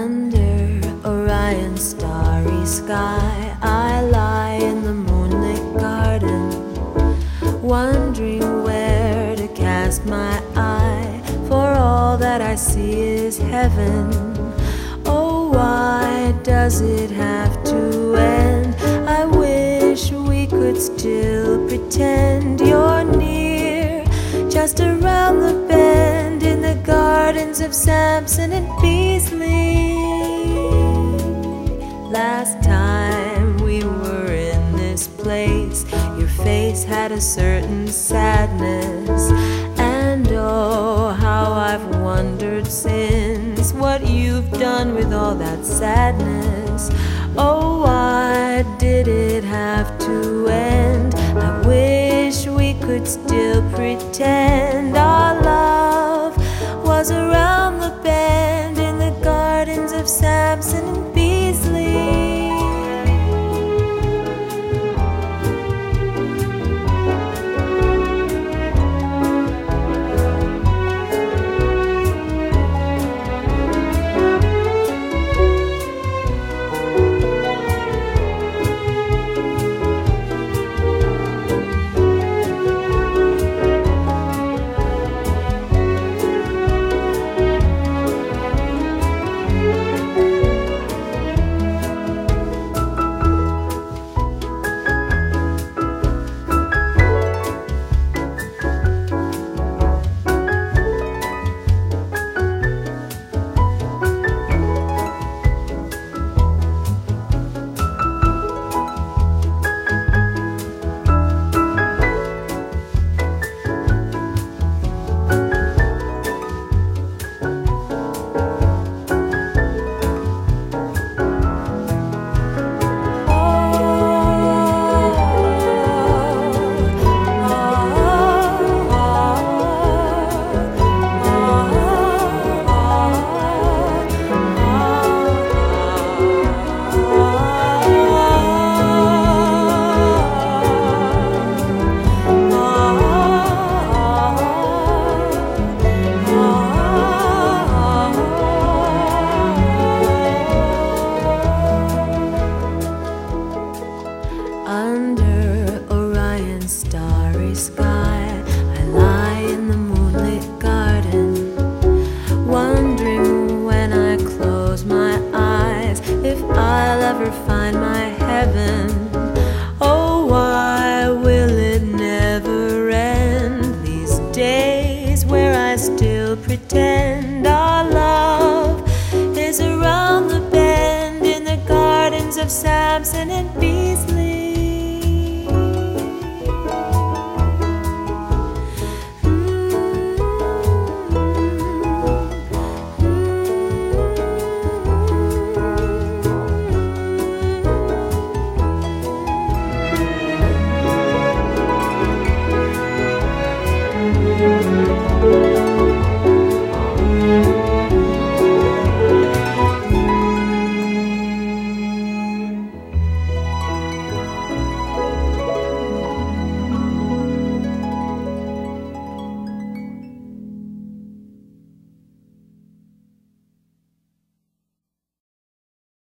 Under Orion's starry sky, I lie in the moonlit garden, wondering where to cast my eye, for all that I see is heaven. Oh, why does it have to end? I wish we could still pretend you're near, just around the bend in the gardens of Samson and Beasley. Last time we were in this place, your face had a certain sadness, and oh, how I've wondered since what you've done with all that sadness. Oh, why did it have to end? I wish we could still pretend our love was around the bend in the gardens of Samson and Beasley. Under Orion's starry sky, I lie in the moonlit garden, wondering when I close my eyes if I'll ever find my heaven. Oh, why will it never end? These days where I still pretend our love is around the bend in the gardens of Samson and Beasley.